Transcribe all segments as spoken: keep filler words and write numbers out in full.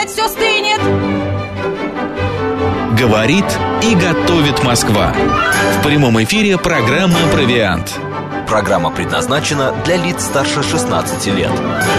опять все стынет. Говорит и готовит Москва. В прямом эфире программа «Провиант». Программа предназначена для лиц старше шестнадцати лет.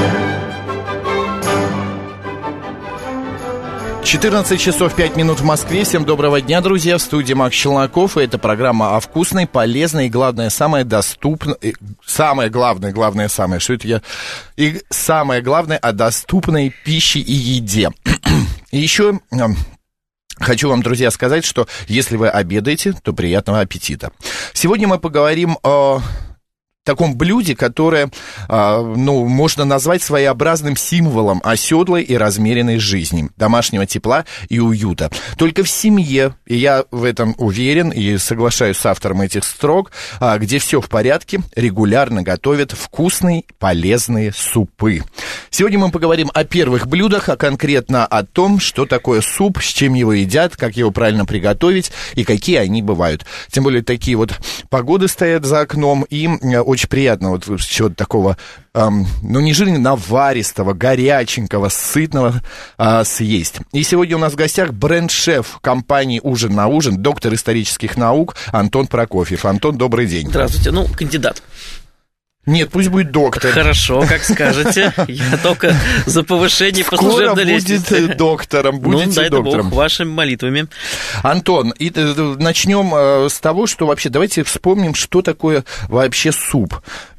четырнадцать часов пять минут в Москве. Всем доброго дня, друзья. В студии Макс Челноков. И это программа о вкусной, полезной и, главное, самое доступное... Самое главное, главное, самое... Что это я... И самое главное о доступной пище и еде. И еще... Хочу вам, друзья, сказать, что если вы обедаете, то приятного аппетита. Сегодня мы поговорим о таком блюде, которое, ну, можно назвать своеобразным символом оседлой и размеренной жизни, домашнего тепла и уюта. Только в семье, и я в этом уверен и соглашаюсь с автором этих строк, где все в порядке, регулярно готовят вкусные, полезные супы. Сегодня мы поговорим о первых блюдах, а конкретно о том, что такое суп, с чем его едят, как его правильно приготовить и какие они бывают. Тем более такие вот погоды стоят за окном, и очень Очень приятно вот чего-то такого, эм, ну, не жирного, наваристого, горяченького, сытного э, съесть. И сегодня у нас в гостях бренд-шеф компании «Ужин на ужин», доктор исторических наук Антон Прокофьев. Антон, добрый день. Здравствуйте. Ну, кандидат. Нет, пусть будет доктор. Хорошо, как скажете. Я только за повышение по служебной лестнице. Скоро будет доктором, будете ну, дай доктором. Бог, вашими молитвами. Антон, и начнем с того, что вообще, давайте вспомним, что такое вообще суп.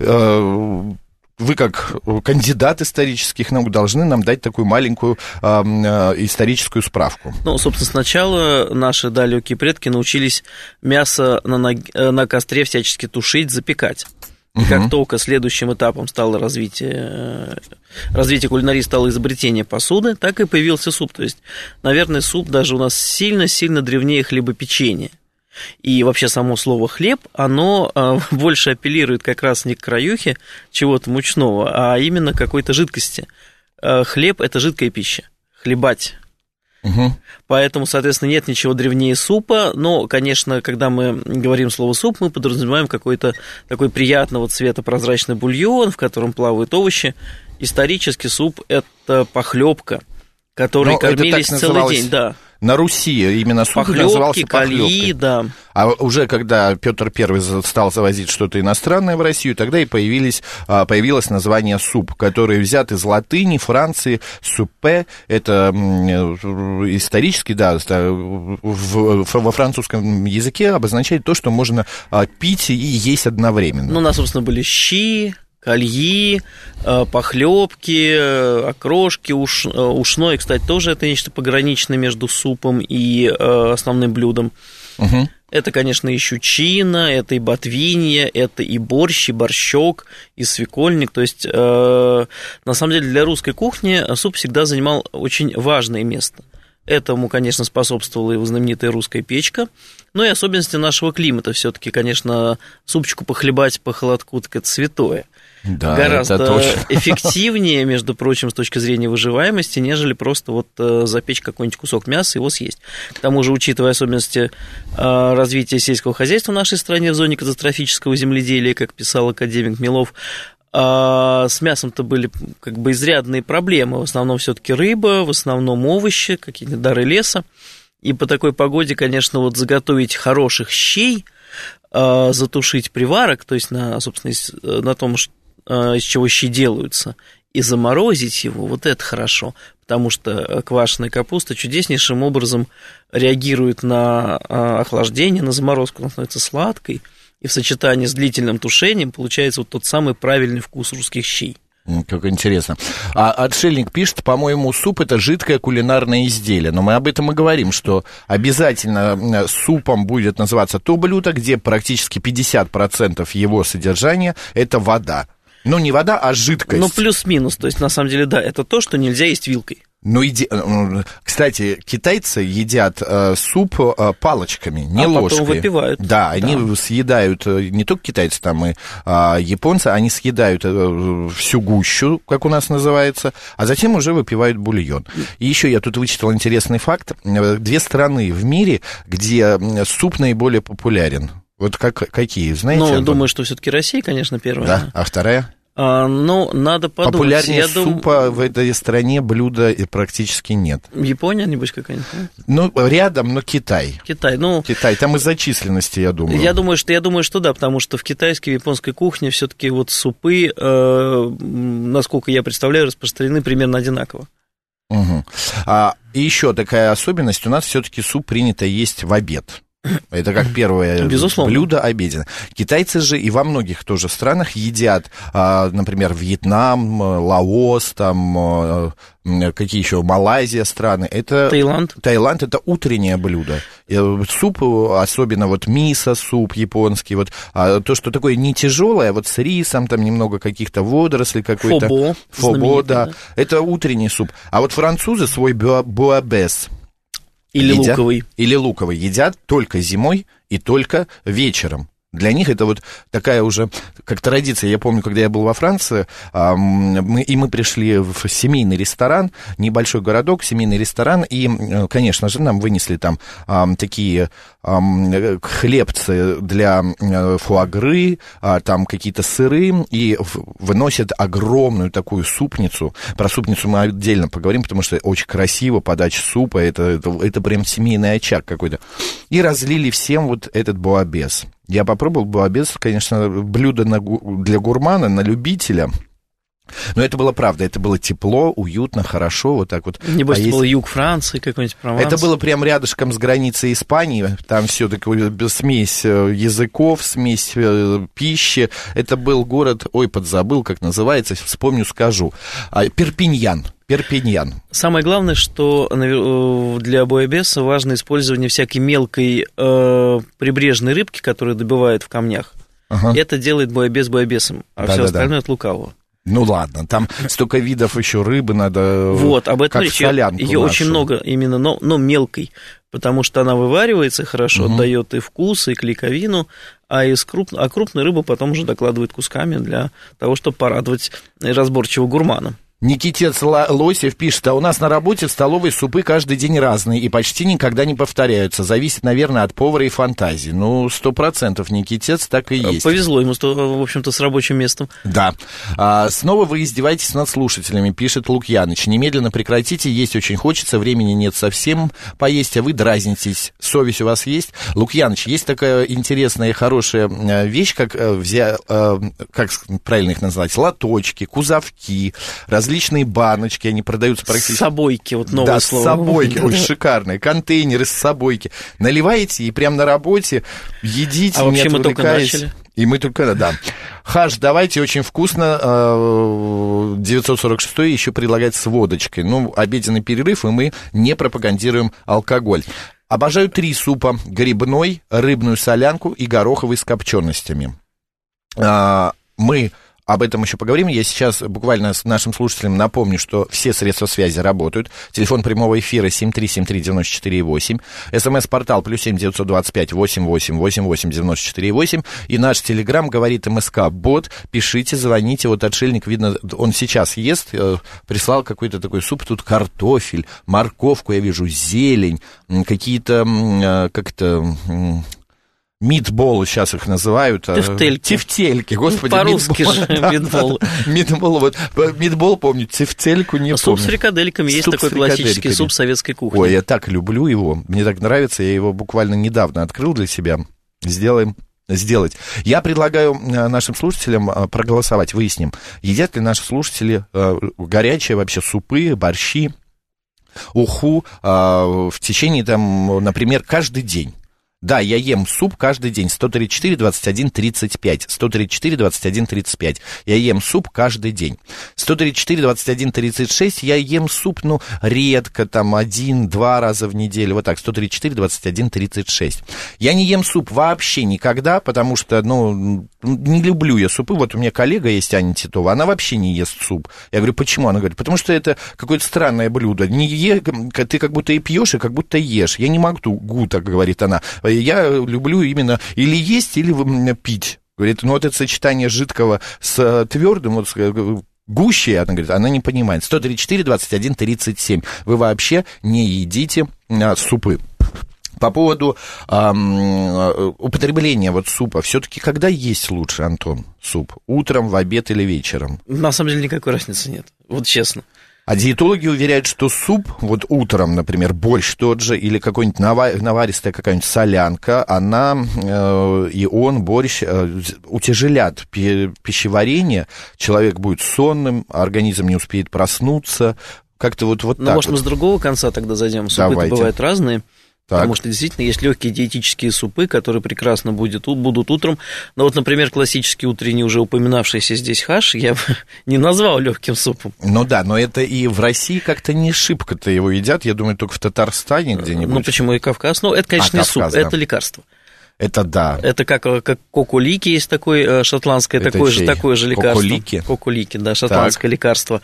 Вы, как кандидат исторических наук, должны нам дать такую маленькую э, э, историческую справку. Ну, собственно, сначала наши далекие предки научились мясо на, на костре всячески тушить, запекать. И как uh-huh. только следующим этапом стало развитие, развитие кулинарии, стало изобретение посуды, так и появился суп. То есть, наверное, суп даже у нас сильно-сильно древнее хлебопечения. И вообще само слово «хлеб», оно больше апеллирует как раз не к краюхе чего-то мучного, а именно к какой-то жидкости. Хлеб – это жидкая пища, хлебать. Угу. Поэтому, соответственно, нет ничего древнее супа, но, конечно, когда мы говорим слово «суп», мы подразумеваем какой-то такой приятного цвета прозрачный бульон, в котором плавают овощи. Исторически суп – это похлебка, которой но кормились целый день, да. На Руси именно суп похлёбки, назывался кольи, похлёбкой. Да. А уже когда Петр Первый стал завозить что-то иностранное в Россию, тогда и появились, появилось название суп, который взят из латыни, Франции, супе, это исторически, да, во французском языке обозначает то, что можно пить и есть одновременно. Ну, у нас, собственно, были щи, кольи, похлебки, окрошки, уш, ушной, кстати, тоже это нечто пограничное между супом и основным блюдом. Угу. Это, конечно, и щучина, это и ботвинья, это и борщ, и борщок, и свекольник. То есть, на самом деле, для русской кухни суп всегда занимал очень важное место. Этому, конечно, способствовала его знаменитая русская печка. Ну и особенности нашего климата. Все-таки, конечно, супчику похлебать по холодку, так это святое. Да, гораздо эффективнее, между прочим, с точки зрения выживаемости, нежели просто вот запечь какой-нибудь кусок мяса и его съесть. К тому же, учитывая особенности развития сельского хозяйства в нашей стране в зоне катастрофического земледелия, как писал академик Милов, с мясом-то были как бы изрядные проблемы. В основном все-таки рыба, в основном овощи, какие-то дары леса. И по такой погоде, конечно, вот заготовить хороших щей, затушить приварок, то есть, на, собственно, на том, из чего щи делаются, и заморозить его, вот это хорошо, потому что квашеная капуста чудеснейшим образом реагирует на охлаждение, на заморозку, она становится сладкой, и в сочетании с длительным тушением получается вот тот самый правильный вкус русских щей. Как интересно. А отшельник пишет, по-моему, суп – это жидкое кулинарное изделие. Но мы об этом и говорим, что обязательно супом будет называться то блюдо, где практически пятьдесят процентов его содержания – это вода. Ну, не вода, а жидкость. Ну, плюс-минус. То есть, на самом деле, да, это то, что нельзя есть вилкой. Ну, иди... Кстати, китайцы едят э, суп э, палочками, не а ложкой. А потом выпивают. Да, они да. съедают, не только китайцы, там и э, японцы, они съедают э, всю гущу, как у нас называется, а затем уже выпивают бульон. И еще я тут вычитал интересный факт. Две страны в мире, где суп наиболее популярен. Вот как, какие, знаете? Ну, Антон? думаю, что все-таки Россия, конечно, первая. Да, а вторая? А, ну, надо подумать. Популярнее Я супа дум... в этой стране блюда практически нет. Япония, небось, какая-нибудь? Ну, рядом, но Китай. Китай, ну... Китай, там из-за численности, я думаю. Я думаю, что, я думаю, что да, потому что в китайской и японской кухне все-таки вот супы, э, насколько я представляю, распространены примерно одинаково. Угу. А, и еще такая особенность, у нас все-таки суп принято есть в обед. Это как первое Безусловно. блюдо обеденное. Китайцы же и во многих тоже странах едят, например, Вьетнам, Лаос, там какие еще, Малайзия страны. Это, Таиланд. Таиланд это утреннее блюдо. Суп, особенно вот мисо-суп японский, вот то, что такое не тяжелое, вот с рисом, там немного каких-то водорослей какой-то. Фобо. Фобо, да. да. Это утренний суп. А вот французы свой буабес Или едят, луковый. Или луковый едят только зимой и только вечером. Для них это вот такая уже, как традиция. Я помню, когда я был во Франции, мы, и мы пришли в семейный ресторан, небольшой городок, семейный ресторан, и, конечно же, нам вынесли там такие хлебцы для фуагры, там какие-то сыры, и выносят огромную такую супницу. Про супницу мы отдельно поговорим, потому что очень красиво, подача супа, это, это, это прям семейный очаг какой-то. И разлили всем вот этот буабес. Я попробовал буабес, конечно, блюдо на, для гурмана, на любителя. Но это было правда, это было тепло, уютно, хорошо, вот так вот. Небось, а это есть... был юг Франции, какой-нибудь Прованс. Это было прям рядышком с границей Испании, там все такое смесь языков, смесь пищи. Это был город, ой, подзабыл, как называется, вспомню, скажу. Перпиньян. Перпиньян. Самое главное, что для буабеса важно использование всякой мелкой э, прибрежной рыбки, которую добывают в камнях. Ага. Это делает буабес буабесом, а да, все да, остальное да. от лукавого. Ну ладно, там столько видов еще рыбы надо. Вот, об этом как речь. Солянку ее нашу. Очень много именно, но, но мелкой, потому что она вываривается хорошо, угу. отдает и вкус, и клейковину, а, из круп... а крупную рыбу потом уже докладывают кусками для того, чтобы порадовать разборчивого гурмана. Никитец Лосев пишет, а у нас на работе в столовой супы каждый день разные и почти никогда не повторяются. Зависит, наверное, от повара и фантазии. Ну, сто процентов Никитец так и есть. Повезло ему, в общем-то, с рабочим местом. Да. А, снова вы издеваетесь над слушателями, пишет Лукьяныч. Немедленно прекратите, есть очень хочется, времени нет совсем поесть, а вы дразнитесь. Совесть у вас есть? Лукьяныч, есть такая интересная и хорошая вещь, как, взя... как правильно их назвать, лоточки, кузовки, различные Различные баночки, они продаются практически... Собойки, вот новое да, слово. Да, собойки, очень шикарные, контейнеры с собойки. Наливаете и прямо на работе едите, а не вообще мы только отвлекаясь. начали. И мы только, да. Хаш, давайте, очень вкусно. девятьсот сорок шесть еще предлагает с водочкой. Ну, обеденный перерыв, и мы не пропагандируем алкоголь. Обожаю три супа: грибной, рыбную солянку и гороховый с копченостями. Мы... Об этом еще поговорим. Я сейчас буквально с нашим слушателям напомню, что все средства связи работают. Телефон прямого эфира семь три семь три девять четыре восемь. СМС-портал плюс семь девятьсот двадцать пять восемь восемь восемь восемь девяносто четыре восемь. И наш телеграм говорит МСК-бот. Пишите, звоните. Вот отшельник, видно, он сейчас ест. Прислал какой-то такой суп. Тут картофель, морковку, я вижу, зелень, какие-то, как-то... Митболы сейчас их называют. Тефтельки. Тефтельки, господи. По-русски же митбол. Митбол, вот, митбол помню, тефтельку не суп помню. Суп с фрикадельками, есть такой классический суп советской кухни. Ой, я так люблю его, мне так нравится, я его буквально недавно открыл для себя. Сделаем, сделать. Я предлагаю нашим слушателям проголосовать, выясним, едят ли наши слушатели горячие вообще супы, борщи, уху в течение, там, например, каждый день. Да, я ем суп каждый день. сто тридцать четыре двадцать один тридцать пять. сто тридцать четыре двадцать один тридцать пять. Я ем суп каждый день. сто тридцать четыре двадцать один тридцать шесть. Я ем суп, ну, редко, там, один-два раза в неделю. Вот так, сто тридцать четыре двадцать один тридцать шесть. Я не ем суп вообще никогда, потому что, ну, не люблю я супы. Вот у меня коллега есть, Аня Титова, она вообще не ест суп. Я говорю, почему? Она говорит, потому что это какое-то странное блюдо. Не е... Ты как будто и пьешь, и как будто ешь. Я не могу, так говорит она. Я люблю именно или есть, или пить. Говорит, ну вот это сочетание жидкого с твердым, вот, гуще, она говорит, она не понимает. сто тридцать четыре двадцать один тридцать семь. Вы вообще не едите а, супы. По поводу эм, употребления вот супа, все-таки когда есть лучше, Антон, суп? Утром, в обед или вечером? На самом деле никакой разницы нет, вот честно. А диетологи уверяют, что суп, вот утром, например, борщ тот же, или какой-нибудь наваристая какая-нибудь солянка, она э, и он, борщ, э, утяжелят пищеварение, человек будет сонным, организм не успеет проснуться, как-то вот, вот ну, так. Ну, может, вот. мы с другого конца тогда зайдем. Супы бывают разные. Так. Потому что действительно есть легкие диетические супы, которые прекрасно будет, будут утром. Но вот, например, классический утренний, уже упоминавшийся здесь хаш, я бы не назвал легким супом. Ну да, но это и в России как-то не шибко-то его едят. Я думаю, только в Татарстане где-нибудь. Ну почему и Кавказ? Ну, это, конечно, а, не Кавказ, суп, да. Это лекарство. Это да. Это как, как кокулики есть такое шотландское, это такое, же, такое же лекарство. Кокулики? Кокулики, да, шотландское так. лекарство.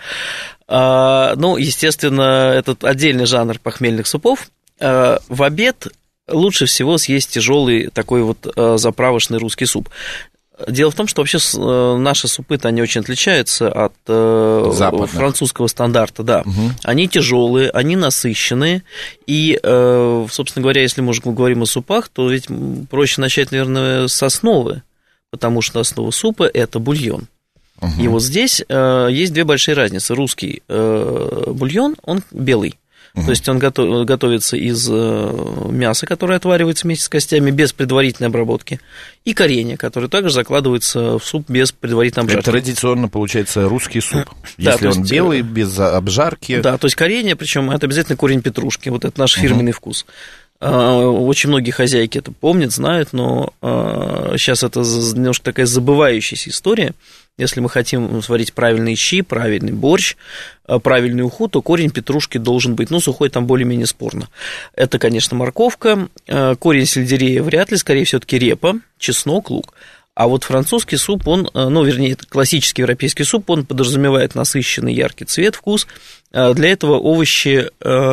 А, ну, естественно, этот отдельный жанр похмельных супов. В обед лучше всего съесть тяжелый такой вот заправочный русский суп. Дело в том, что вообще наши супы-то, они очень отличаются от Западных. Французского стандарта, да. Угу. Они тяжелые, они насыщенные, и, собственно говоря, если мы уже говорим о супах, то ведь проще начать, наверное, с основы, потому что основа супа – это бульон. Угу. И вот здесь есть две большие разницы. Русский бульон, он белый. То есть он готов, готовится из мяса, которое отваривается вместе с костями без предварительной обработки, и коренья, которое также закладывается в суп без предварительной обжарки. Это традиционно получается русский суп, если да, он есть, белый, без обжарки. Да, то есть коренья, причем это обязательно корень петрушки, вот это наш фирменный uh-huh. вкус. Очень многие хозяйки это помнят, знают, но сейчас это немножко такая забывающаяся история. Если мы хотим сварить правильные щи, правильный борщ, правильный уху, то корень петрушки должен быть, ну, сухой там более-менее спорно. Это, конечно, морковка, корень сельдерея вряд ли, скорее все-таки репа, чеснок, лук. А вот французский суп, он, ну, вернее, классический европейский суп, он подразумевает насыщенный яркий цвет, вкус. Для этого овощи...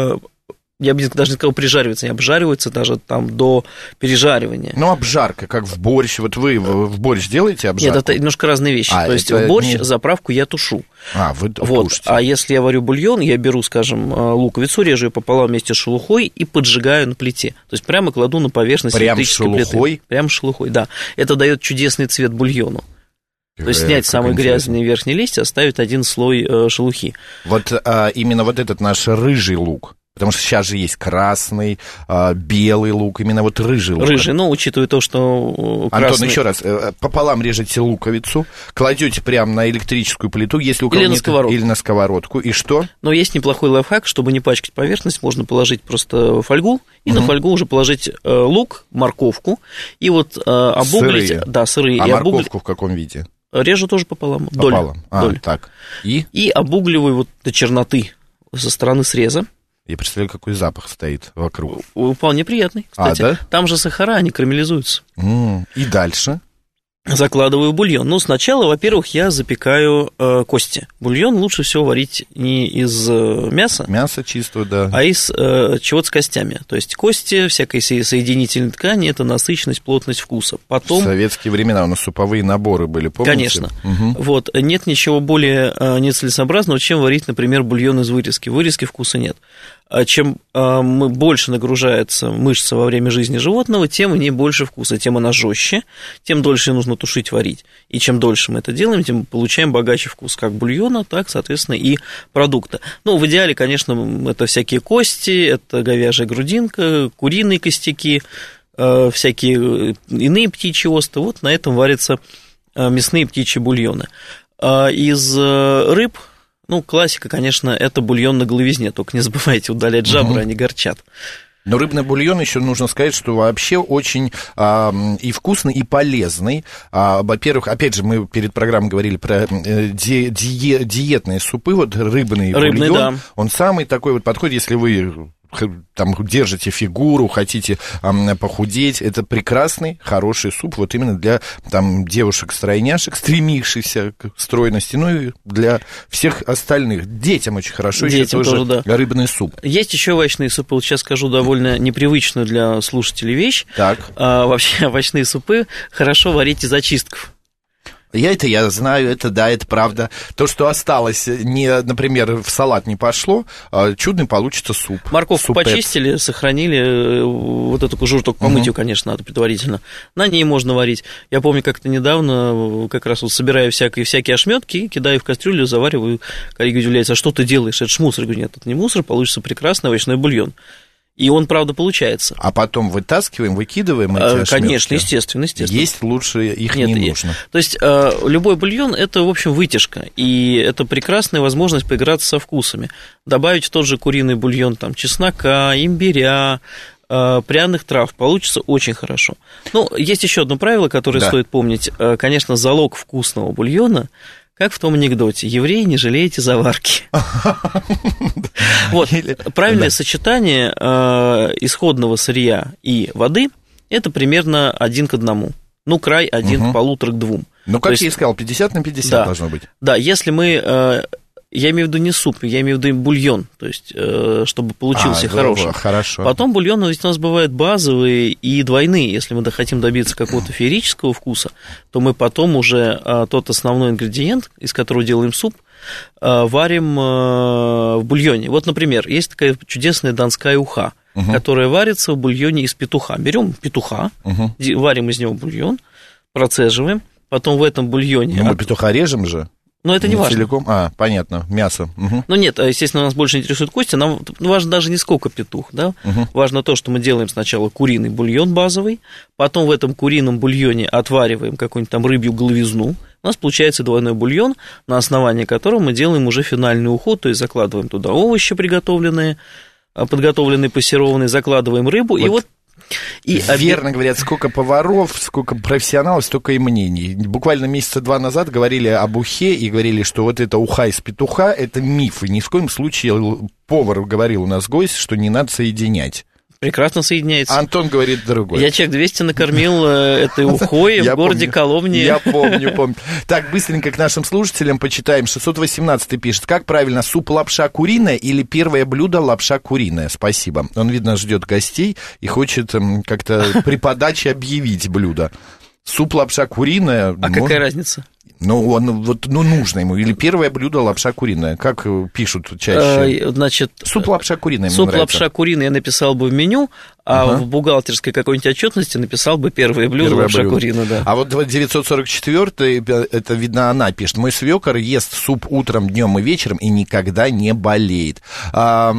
Я бы даже не сказал прижариваться, они обжариваются даже там до пережаривания. Ну, обжарка, как в борщ. Вот вы в борщ делаете обжарку? Нет, это немножко разные вещи. А, То есть в борщ не... заправку я тушу. А, вы вот. тушите. А если я варю бульон, я беру, скажем, луковицу, режу ее пополам вместе с шелухой и поджигаю на плите. То есть прямо кладу на поверхность электрической плиты. Прямо с шелухой? Прямо с шелухой, да. Это дает чудесный цвет бульону. То есть снять самые грязные верхние листья, оставить один слой шелухи. Вот а, именно вот этот наш рыжий лук. Потому что сейчас же есть красный, белый лук, именно вот рыжий лук. Рыжий, ну, учитывая то, что красный... Антон, еще раз, пополам режете луковицу, кладете прямо на электрическую плиту, если у кого или нет... на сковородку. Или на сковородку, и что? Но есть неплохой лайфхак, чтобы не пачкать поверхность, можно положить просто фольгу, и угу. на фольгу уже положить лук, морковку, и вот обуглить... Сырые? Да, сырые. А и морковку обугли... в каком виде? Режу тоже пополам, пополам. Доль. А, доль. Так. И? И обугливаю вот до черноты со стороны среза. Я представляю, какой запах стоит вокруг. Вполне приятный, кстати. А, да? Там же сахара, они карамелизуются. Mm. И дальше? Закладываю бульон. Ну, сначала, во-первых, я запекаю э, кости. Бульон лучше всего варить не из э, мяса. Мясо чистого, да. А из э, чего-то с костями. То есть кости, всякой соединительной ткани, это насыщенность, плотность вкуса. Потом... В советские времена у нас суповые наборы были, помните? Конечно. Угу. Вот. Нет ничего более э, нецелесообразного, чем варить, например, бульон из вырезки. В вырезке вкуса нет. Чем э, больше нагружается мышца во время жизни животного, тем в ней больше вкуса, тем она жестче, тем дольше нужно тушить, варить. И чем дольше мы это делаем, тем мы получаем богаче вкус как бульона, так, соответственно, и продукта. Ну, в идеале, конечно, это всякие кости, это говяжья грудинка, куриные костяки, э, всякие иные птичьи осты. Вот на этом варятся э, мясные птичьи бульоны. А из э, рыб... Ну, классика, конечно, это бульон на головизне, только не забывайте удалять жабры, угу. они горчат. Но рыбный бульон, еще нужно сказать, что вообще очень а, и вкусный, и полезный. А, во-первых, опять же, мы перед программой говорили про ди, ди, диетные супы, вот рыбный, рыбный бульон, да. Он самый такой вот подходит, если вы... там держите фигуру, хотите эм, похудеть, это прекрасный, хороший суп, вот именно для там девушек-стройняшек, стремившихся к стройности, ну и для всех остальных. Детям очень хорошо, Детям еще тоже, тоже да. рыбный суп. Есть еще овощные супы, вот сейчас скажу довольно непривычную для слушателей вещь. Так. А, вообще овощные супы хорошо варить из очистков. Я это я знаю, это да, это правда. То, что осталось, не, например, в салат не пошло, чудный получится суп. Морковку Супец. Почистили, сохранили, вот эту кожуру только помыть ее, uh-huh. конечно, надо предварительно. На ней можно варить. Я помню, как-то недавно как раз вот собираю всякие, всякие ошметки, кидаю в кастрюлю, завариваю. Коллега удивляется, а что ты делаешь? Это ж мусор. Я говорю, нет, это не мусор, получится прекрасный овощной бульон. И он, правда, получается. А потом вытаскиваем, выкидываем эти ошметки? Конечно, естественно, естественно. Есть лучше, их Нет, не нужно. То есть, любой бульон – это, в общем, вытяжка, и это прекрасная возможность поиграться со вкусами. Добавить в тот же куриный бульон там, чеснока, имбиря, пряных трав, получится очень хорошо. Ну, есть еще одно правило, которое да. стоит помнить. Конечно, залог вкусного бульона – как в том анекдоте, евреи, не жалеете заварки. Вот, правильное сочетание исходного сырья и воды – это примерно один к одному. Ну, край один к полутора к двум. Ну, как я и сказал, пятьдесят на пятьдесят должно быть. Да, если мы... Я имею в виду не суп, я имею в виду бульон, то есть, чтобы получился а, хороший. Хорошо. Потом бульон ведь у нас бывают базовые и двойные. Если мы хотим добиться какого-то феерического вкуса, то мы потом уже тот основной ингредиент, из которого делаем суп, варим в бульоне. Вот, например, есть такая чудесная донская уха, угу. которая варится в бульоне из петуха. Берем петуха, угу. варим из него бульон, процеживаем, потом в этом бульоне... Ну, мы петуха режем же. Но это не, не важно. Целиком? А, понятно, мясо. Угу. Ну нет, естественно, нас больше интересует кости, нам важно даже не сколько петух, да? Угу. Важно то, что мы делаем сначала куриный бульон базовый, потом в этом курином бульоне отвариваем какую-нибудь там рыбью головизну, у нас получается двойной бульон, на основании которого мы делаем уже финальный уход, то есть закладываем туда овощи приготовленные, подготовленные, пассерованные, закладываем рыбу, вот. и вот И верно объ... говорят, сколько поваров, сколько профессионалов, столько и мнений. Буквально месяца два назад говорили об ухе и говорили, что вот это уха из петуха, это миф. И ни в коем случае повар говорил у нас гость, что не надо соединять. Прекрасно соединяется. Антон говорит другое. Я человек двести накормил этой ухой в городе Коломне. Я помню, помню. Так, быстренько к нашим слушателям почитаем. шестьсот восемнадцатый пишет. Как правильно, суп лапша куриная или первое блюдо лапша куриная? Спасибо. Он, видно, ждет гостей и хочет как-то при подаче объявить блюдо. Суп лапша куриная. А может... какая разница? Ну, он, вот, ну, нужно ему. Или первое блюдо лапша куриная. Как пишут чаще? Значит, суп лапша куриная. Суп лапша куриная я написал бы в меню, а ага. в бухгалтерской какой-нибудь отчетности написал бы первое блюдо первое лапша блюдо. Куриная, да. А вот девятьсот сорок четвёртый, это видно, она пишет. Мой свекор ест суп утром, днем и вечером и никогда не болеет. А,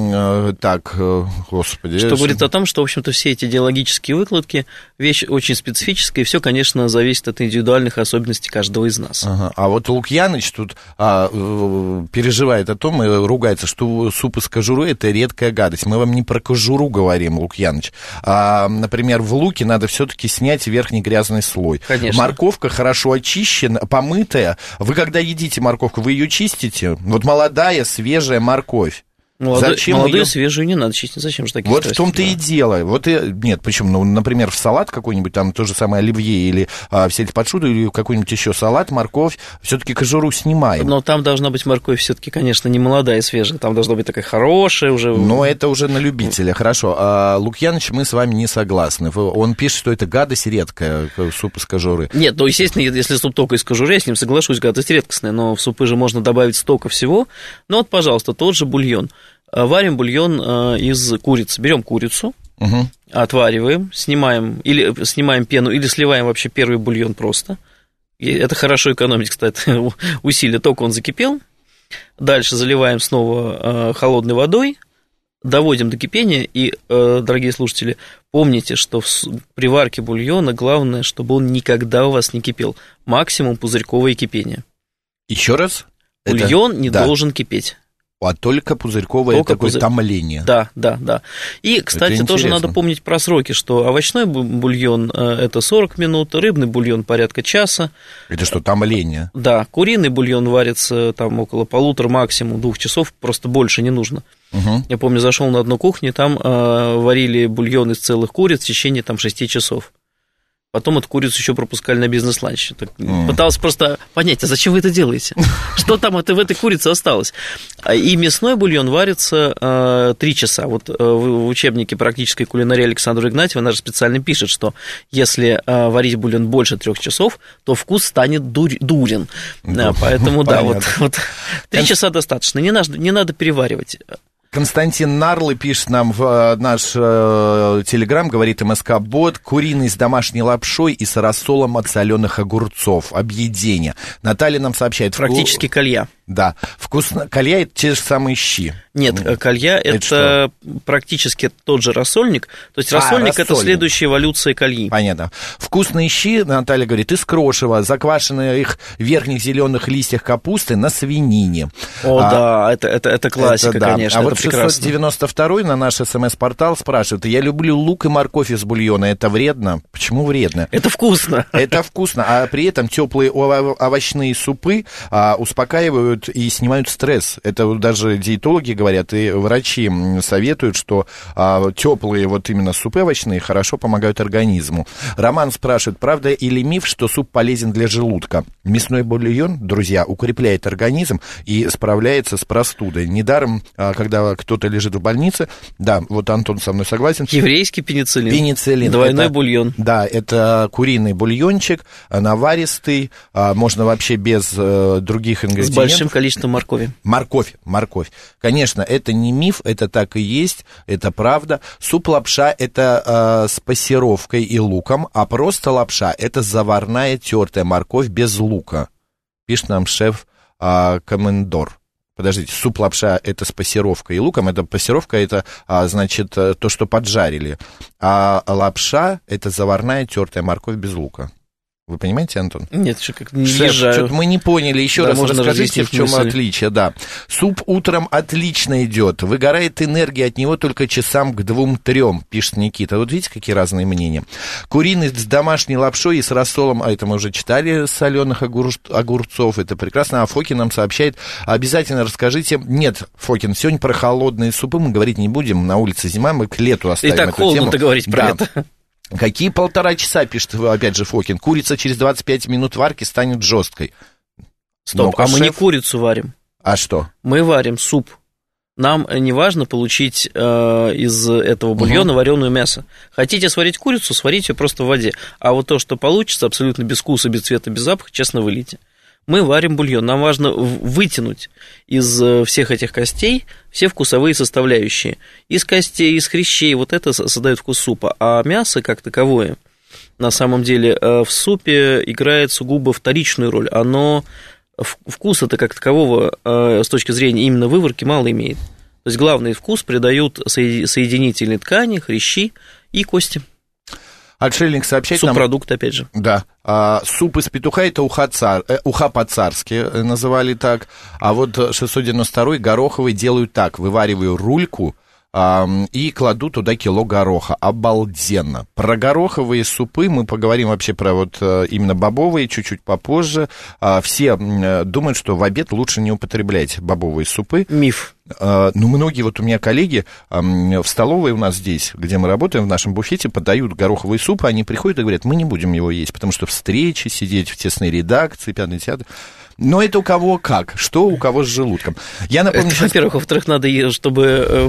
так, господи. Что говорит о том, что, в общем-то, все эти идеологические выкладки, вещь очень специфическая, и все, конечно, зависит от индивидуальных особенностей каждого из нас. Ага. А вот Лукьяныч тут а, переживает о том и ругается, что суп из кожуры – это редкая гадость. Мы вам не про кожуру говорим, Лукьяныч. А, например, в луке надо все-таки снять верхний грязный слой. Конечно. Морковка хорошо очищена, помытая. Вы когда едите морковку, вы ее чистите? Вот молодая, свежая морковь. Молодой, Зачем молодую, ее... свежую не надо чистить. Зачем же такие Вот страсти, в том-то да. и дело. Вот и... Нет, почему? Ну, например, в салат какой-нибудь, там то же самое оливье или а, в сельдь-под-шубу, или какой-нибудь еще салат, морковь, все-таки кожуру снимаем. Но там должна быть морковь все-таки, конечно, не молодая и свежая. Там должна быть такая хорошая уже. Но это уже на любителя. Хорошо. А, Лукьяныч, мы с вами не согласны. Он пишет, что это гадость редкая, суп из кожуры. Нет, ну, естественно, если суп только из кожуры, я с ним соглашусь, гадость редкостная, но в супы же можно добавить столько всего. Ну, вот, пожалуйста, тот же бульон. Варим бульон из курицы. Берем курицу, угу. отвариваем, снимаем, или снимаем пену, или сливаем вообще первый бульон просто. И это хорошо экономить, кстати, усилия. Только он закипел. Дальше заливаем снова холодной водой, доводим до кипения. И, дорогие слушатели, помните, что при варке бульона главное, чтобы он никогда у вас не кипел. Максимум пузырьковое кипение. Еще раз? Бульон это... не да. должен кипеть. А только пузырьковое только такое пузырь... томление. Да, да, да. И, кстати, тоже надо помнить про сроки, что овощной бульон – это сорок минут, рыбный бульон – порядка часа. Это что, томление? Да, куриный бульон варится там около полутора, максимум двух часов, просто больше не нужно. Угу. Я помню, зашел на одну кухню, там э, варили бульон из целых куриц в течение там шести часов. Потом эту курицу еще пропускали на бизнес-ланч. Mm. Пытался просто понять, а зачем вы это делаете? Что там это в этой курице осталось? И мясной бульон варится три часа. Вот в учебнике практической кулинарии Александра Игнатьева она же специально пишет, что если варить бульон больше трех часов, то вкус станет дур, дурен. Да, поэтому, да, вот, вот три часа достаточно. Не надо, не надо переваривать. Константин Нарлы пишет нам в наш э, телеграм, говорит МСК-бот, куриный с домашней лапшой и с рассолом от соленых огурцов. Объедение. Наталья нам сообщает. Практически вку... калья. Да. Вкусно. Калья — это те же самые щи. Нет, ну, калья — это, это практически тот же рассольник. То есть рассольник, а, рассольник — это следующая эволюция кальи. Понятно. Вкусные щи, Наталья говорит, из крошева, заквашенные их верхних зеленых листьях капусты на свинине. О, а, да, это, это, это классика, это, да. Конечно. А это вот прекрасно. шестьсот девяносто второй на наш СМС-портал спрашивает: я люблю лук и морковь из бульона, это вредно? Почему вредно? Это вкусно. Это вкусно, а при этом теплые овощные супы а, успокаивают и снимают стресс. Это даже диетологи говорят, и врачи советуют, что а, теплые вот именно супы овощные хорошо помогают организму. Роман спрашивает, правда или миф, что суп полезен для желудка? Мясной бульон, друзья, укрепляет организм и справляется с простудой. Недаром, а, когда кто-то лежит в больнице, да, вот Антон со мной согласен. Еврейский пенициллин. Пенициллин. Двойной это, бульон. Да, это куриный бульончик, наваристый, а, можно вообще без а, других ингредиентов. С большим количеством моркови. Морковь, морковь. Конечно, это не миф, это так и есть, это правда. Суп-лапша — это э, с пассеровкой и луком, а просто лапша — это заварная тертая морковь без лука. Пишет нам шеф э, Комендор. Подождите, суп-лапша — это с пассеровкой и луком, это пассеровка — это, а, значит, то, что поджарили, а лапша — это заварная тертая морковь без лука. Вы понимаете, Антон? Нет, что как не Шеф, езжаю. Что-то мы не поняли. Еще да, раз расскажите, в чем мысли. Отличие. Да. Суп утром отлично идет. Выгорает энергия от него только часам к двум-трем, пишет Никита. Вот видите, какие разные мнения. Куриный с домашней лапшой и с рассолом, а это мы уже читали, соленых огур... огурцов. Это прекрасно. А Фокин нам сообщает, обязательно расскажите. Нет, Фокин, сегодня про холодные супы мы говорить не будем. На улице зима, мы к лету оставим эту тему. И так холодно говорить про да. это. Какие полтора часа, пишет опять же Фокин. Курица через двадцать пять минут варки станет жесткой. Стоп, а мы шеф... не курицу варим. А что? Мы варим суп. Нам не важно получить э, из этого бульона угу. вареное мясо. Хотите сварить курицу, сварите ее просто в воде. А вот то, что получится, абсолютно без вкуса, без цвета, без запаха, честно, вылейте. Мы варим бульон. Нам важно вытянуть из всех этих костей все вкусовые составляющие. Из костей, из хрящей. Вот это создает вкус супа. А мясо, как таковое, на самом деле, в супе играет сугубо вторичную роль. Оно вкуса-то как такового с точки зрения именно выварки мало имеет. То есть главный вкус придают соединительные ткани, хрящи и кости. Отшельник сообщает нам... Субпродукт, опять же. Да. А, суп из петуха — это уха, цар... э, уха по-царски называли так. А вот шестьсот девяносто второй гороховый делают так. Вывариваю рульку а, и кладу туда кило гороха. Обалденно. Про гороховые супы мы поговорим вообще про вот именно бобовые чуть-чуть попозже. А, все думают, что в обед лучше не употреблять бобовые супы. Миф. Ну, многие, вот у меня коллеги в столовой у нас здесь, где мы работаем, в нашем буфете, подают гороховый суп, они приходят и говорят, мы не будем его есть, потому что встречи, сидеть в тесной редакции, пятый театр. Но это у кого как, что у кого с желудком. Я напомню, это, сейчас... Во-первых, во-вторых, надо, чтобы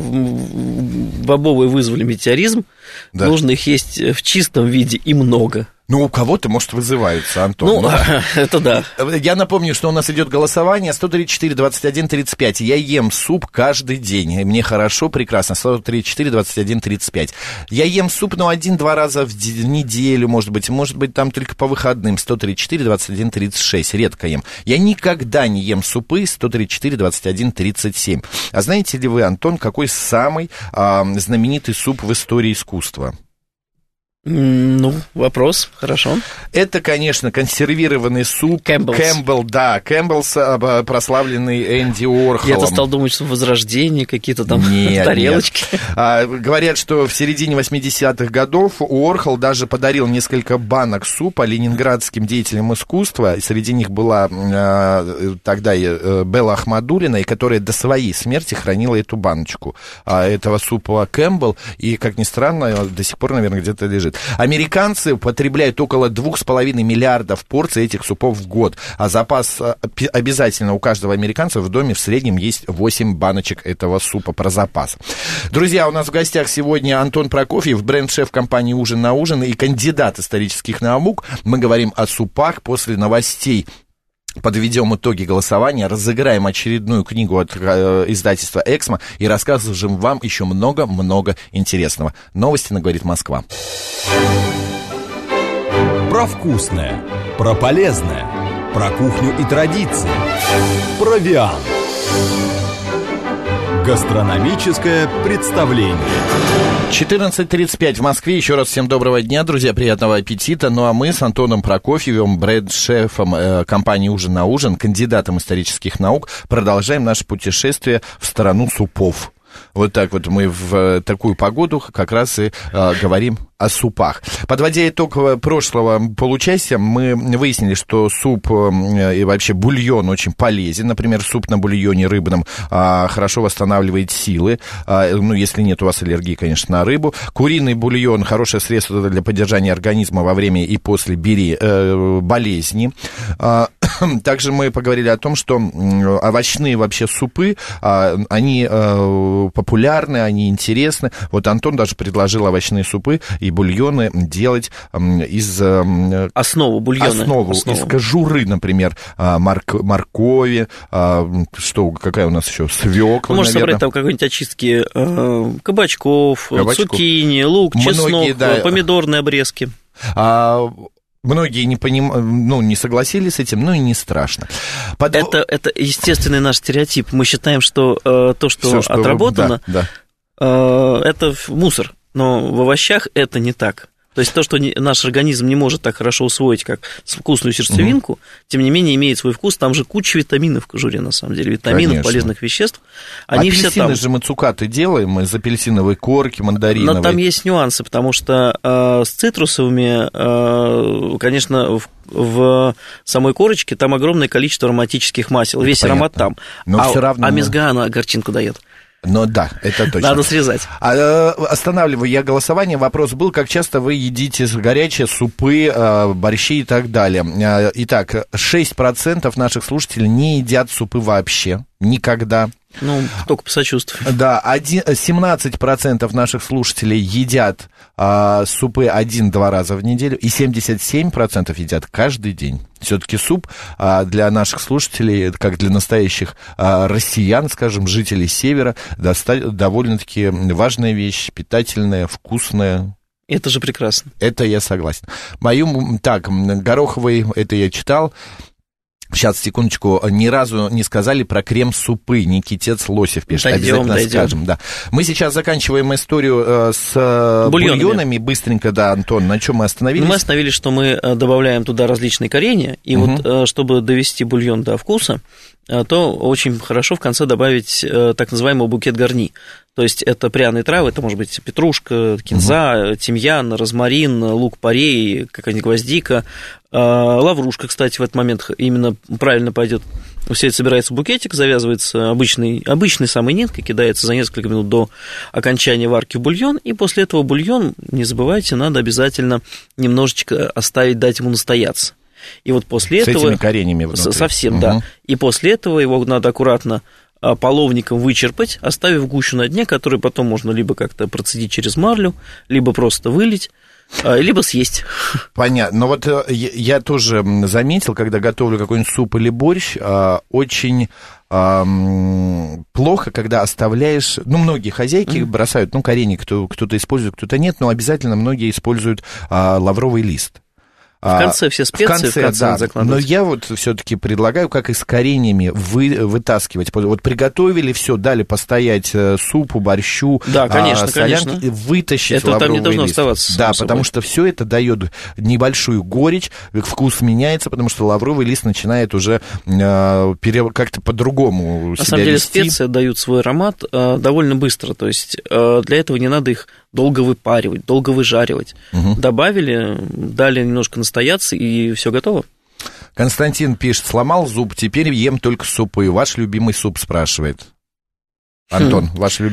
бобовые вызвали метеоризм, да. Нужно их есть в чистом виде и много. Ну, у кого-то, может, вызываются, Антон. Ну, но... это да. Я напомню, что у нас идет голосование сто тридцать четыре двадцать один тридцать пять. Я ем суп каждый день, и мне хорошо, прекрасно. сто тридцать четыре двадцать один тридцать пять. Я ем суп, ну, один-два раза в неделю, может быть, может быть, там только по выходным. сто тридцать четыре двадцать один тридцать шесть, редко ем. Я никогда не ем супы. сто тридцать четыре двадцать один тридцать семь. А знаете ли вы, Антон, какой самый а, знаменитый суп в истории искусства? Ну, вопрос, хорошо. Это, конечно, консервированный суп. Кэмпбеллс. Кэмпбелл, да, Кэмпбеллс, прославленный Энди Уорхолом. Я-то стал думать, что Возрождение, какие-то там нет, тарелочки. Нет. А, говорят, что в середине восьмидесятых годов Уорхол даже подарил несколько банок супа ленинградским деятелям искусства. И среди них была а, тогда Белла Ахмадуллина, и которая до своей смерти хранила эту баночку а, этого супа Кэмпбелл. И, как ни странно, до сих пор, наверное, где-то лежит. спрашивают. Американцы потребляют около двух с половиной миллиардов порций этих супов в год, а запас обязательно у каждого американца в доме в среднем есть восемь баночек этого супа про запас. Друзья, у нас в гостях сегодня Антон Прокофьев, бренд-шеф компании «Ужин на ужин» и кандидат исторических наук. Мы говорим о супах после новостей. Подведем итоги голосования, разыграем очередную книгу от э, издательства «Эксмо» и расскажем вам еще много-много интересного. Новости на «Говорит Москва». Про вкусное, про полезное, про кухню и традиции, провиант. Гастрономическое представление. четырнадцать тридцать пять в Москве. Еще раз всем доброго дня, друзья, приятного аппетита. Ну а мы с Антоном Прокофьевым, бренд-шефом э, компании «Ужин на ужин», кандидатом исторических наук, продолжаем наше путешествие в страну супов. Вот так вот мы в такую погоду как раз и э, говорим о супах. Подводя итог прошлого получасия, мы выяснили, что суп и вообще бульон очень полезен. Например, суп на бульоне рыбном а, хорошо восстанавливает силы. А, ну, если нет у вас аллергии, конечно, на рыбу. Куриный бульон — хорошее средство для поддержания организма во время и после бери, э, болезни. А, также мы поговорили о том, что овощные вообще супы, а, они а, популярны, они интересны. Вот Антон даже предложил овощные супы и бульоны делать из... Основу бульона. Основу, основу. Из кожуры, например, морк, моркови, что, какая у нас еще, свекла, ну, можно наверное. собрать там какие-нибудь очистки э, кабачков, кабачков, цукини, лук, многие, чеснок, да, помидорные обрезки. А... Многие не, поним... ну, не согласились с этим, ну и не страшно. Под... Это, это естественный наш стереотип. Мы считаем, что э, то, что, Всё, что отработано, да, да. Э, это мусор. Но в овощах это не так. То есть то, что не, наш организм не может так хорошо усвоить, как вкусную сердцевинку, угу. тем не менее имеет свой вкус. Там же куча витаминов в кожуре, на самом деле. Витаминов, конечно. Полезных веществ. Они апельсины все там... же мы цукаты делаем из апельсиновой корки, мандариновой. Но там есть нюансы, потому что э, с цитрусовыми, э, конечно, в, в самой корочке там огромное количество ароматических масел. Весь Понятно. Аромат там. Но а все равно... а мезга, она горчинку дает. Ну да, это точно. Надо срезать. А, останавливаю я голосование. Вопрос был, как часто вы едите горячие супы, борщи и так далее. Итак, шесть процентов наших слушателей не едят супы вообще. Никогда. Ну, только посочувствую. Да, семнадцать процентов наших слушателей едят а, супы один-два раза в неделю, и семьдесят семь процентов едят каждый день. Все-таки суп а, для наших слушателей, как для настоящих а, россиян, скажем, жителей Севера, доста- довольно-таки важная вещь, питательная, вкусная. Это же прекрасно. Это я согласен. Мою, так, гороховый, это я читал. Сейчас, секундочку, ни разу не сказали про крем-супы. Никитец Лосев пишет. Дойдем, обязательно дойдем. скажем. Да. Мы сейчас заканчиваем историю э, с бульонами. бульонами. Быстренько, да, Антон, на чем мы остановились? Мы остановились, что мы добавляем туда различные коренья, и угу. вот, чтобы довести бульон до вкуса, то очень хорошо в конце добавить так называемый букет гарни. То есть это пряные травы, это может быть петрушка, кинза, угу. тимьян, розмарин, лук-порей, какая-нибудь гвоздика, лаврушка, кстати, в этот момент именно правильно пойдет. Все это собирается в букетик, завязывается обычной, обычной самой ниткой, кидается за несколько минут до окончания варки в бульон, и после этого бульон, не забывайте, надо обязательно немножечко оставить, дать ему настояться. И вот после с этого... этими коренями внутри. Совсем, угу. да. И после этого его надо аккуратно половником вычерпать, оставив гущу на дне, которую потом можно либо как-то процедить через марлю, либо просто вылить, либо съесть. Понятно. Но вот я тоже заметил, когда готовлю какой-нибудь суп или борщ, очень плохо, когда оставляешь... Ну, многие хозяйки mm-hmm. бросают, ну, коренья кто, кто-то использует, кто-то нет, но обязательно многие используют лавровый лист. В конце все специи, в конце, в конце да, закладывать. Но я вот все-таки предлагаю, как и с кореньями, вы, вытаскивать. Вот приготовили все, дали постоять супу, борщу, да, конечно, солянки, конечно. вытащить это лавровый там не должно лист. оставаться. Да, потому что все это дает небольшую горечь, вкус меняется, потому что лавровый лист начинает уже э, пере, как-то по-другому На себя самом деле вести. специи дают свой аромат э, довольно быстро, то есть э, для этого не надо их долго выпаривать, долго выжаривать. Угу. Добавили, дали немножко настояться, и все готово. Константин пишет: сломал зуб, теперь ем только супы. Ваш любимый суп, спрашивает. Антон, хм. ваш любимый.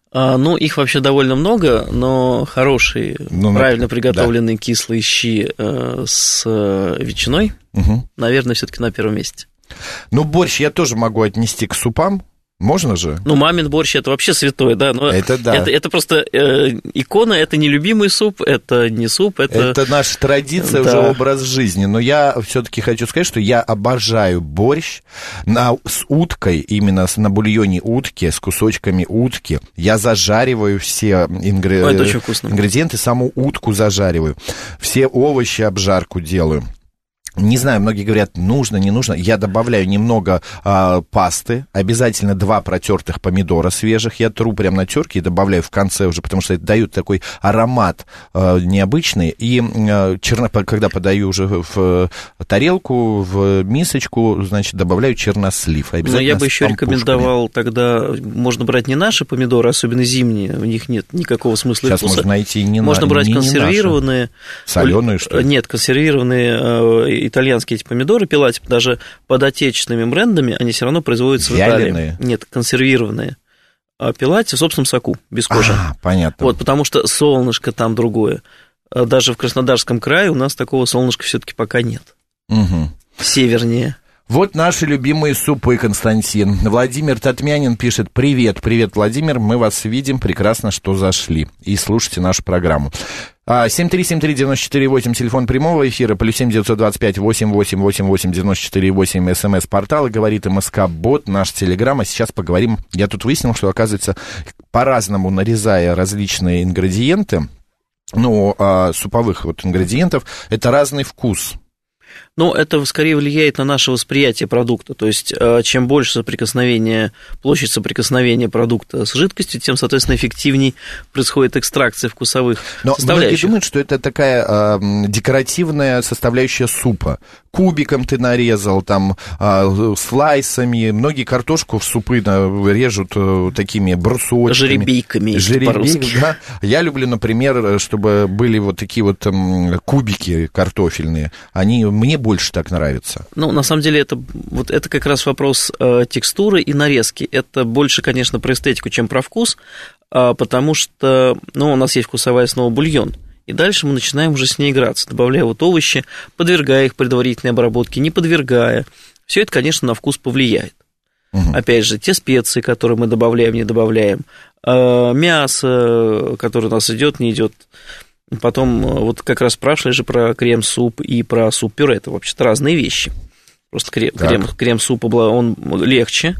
А, ну, их вообще довольно много, но хорошие, ну, правильно например, приготовленные да. кислые щи э, с ветчиной, угу. наверное, все-таки на первом месте. Ну, борщ я тоже могу отнести к супам. Можно же? Ну, мамин борщ – это вообще святое, да. Но это да. Это, это просто э, икона, это не любимый суп, это не суп, это… Это наша традиция, да. уже образ жизни. Но я все-таки хочу сказать, что я обожаю борщ на, с уткой, именно на бульоне утки, с кусочками утки. Я зажариваю все ингр... Ой, это очень вкусно. ингредиенты, саму утку зажариваю. Все овощи обжарку делаю. Не знаю, многие говорят, нужно, не нужно. Я добавляю немного а, пасты, обязательно два протертых помидора свежих. Я тру прям на терке и добавляю в конце уже, потому что это дают такой аромат а, необычный. И а, черно... когда подаю уже в тарелку, в мисочку, значит, добавляю чернослив. Но я бы еще рекомендовал тогда, можно брать не наши помидоры, особенно зимние, у них нет никакого смысла Сейчас вкуса. Можно найти не Можно на... брать не, консервированные. Не соленые, что ли? Нет, консервированные итальянские эти помидоры пилать, даже под отечественными брендами, они все равно производятся Вяленые? в Италии. Нет, консервированные. А пилать в собственном соку, без кожи. А, понятно. Вот, потому что солнышко там другое. Даже в Краснодарском крае у нас такого солнышка все-таки пока нет. Угу. Севернее. Вот наши любимые супы, Константин. Владимир Татмянин пишет: привет, привет, Владимир, мы вас видим, прекрасно, что зашли. И слушайте нашу программу. семь три семь три девять четыре восемь, телефон прямого эфира, плюс семь девятьсот двадцать пять восемь восемь восемь восемь девяносто четыре восемь, смс-портал, и говорит МСК-бот, наш телеграм. А сейчас поговорим, я тут выяснил, что, оказывается, по-разному нарезая различные ингредиенты, ну, а, суповых вот ингредиентов, это разный вкус. Ну, это скорее влияет на наше восприятие продукта. То есть, чем больше соприкосновения, площадь соприкосновения продукта с жидкостью, тем, соответственно, эффективней происходит экстракция вкусовых Но составляющих. Многие думают, что это такая э, декоративная составляющая супа. Кубиком ты нарезал, там, э, слайсами. Многие картошку в супы режут э, такими брусочками. Жеребейками, Жеребейками, да. Я люблю, например, чтобы были вот такие вот э, кубики картофельные. Они мне больше так нравится. Ну, на самом деле, это, вот это как раз вопрос э, текстуры и нарезки. Это больше, конечно, про эстетику, чем про вкус, э, потому что, ну, у нас есть вкусовая основа бульон, и дальше мы начинаем уже с ней играться, добавляя вот овощи, подвергая их предварительной обработке, не подвергая. Все это, конечно, на вкус повлияет. Угу. Опять же, те специи, которые мы добавляем, не добавляем, э, мясо, которое у нас идет, не идет. Потом, вот как раз спрашивали же про крем-суп и про суп-пюре. Это вообще-то разные вещи. Просто крем, крем, крем-суп, он легче.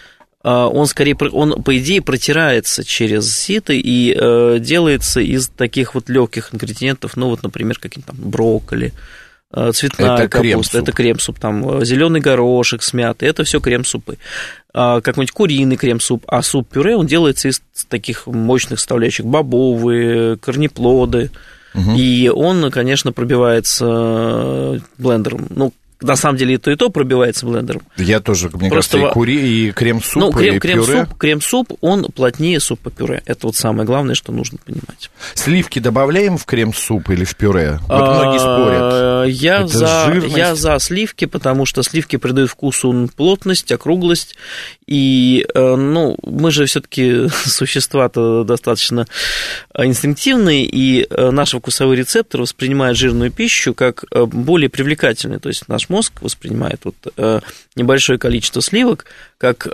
Он скорее, он, по идее, протирается через сито и э, делается из таких вот легких ингредиентов, ну, вот, например, какие-то там брокколи, цветная это капуста, крем-суп. Это крем-суп, там, зеленый горошек с мятой, это все крем-супы. Какой-нибудь куриный крем-суп, а суп-пюре, он делается из таких мощных составляющих, бобовые, корнеплоды, угу. И он, конечно, пробивается блендером, ну, на самом деле и то, и то пробивается блендером. Я тоже, мне Просто кажется, и, кури, и крем-суп, ну, крем, и крем-суп, пюре. Крем-суп, он плотнее супа-пюре. Это вот самое главное, что нужно понимать. Сливки добавляем в крем-суп или в пюре? Вот многие спорят. Я за, я за сливки, потому что сливки придают вкусу плотность, округлость. И, ну, мы же все-таки существа-то достаточно инстинктивные, и наши вкусовые рецепторы воспринимают жирную пищу как более привлекательную. То есть наш мозг воспринимает вот небольшое количество сливок как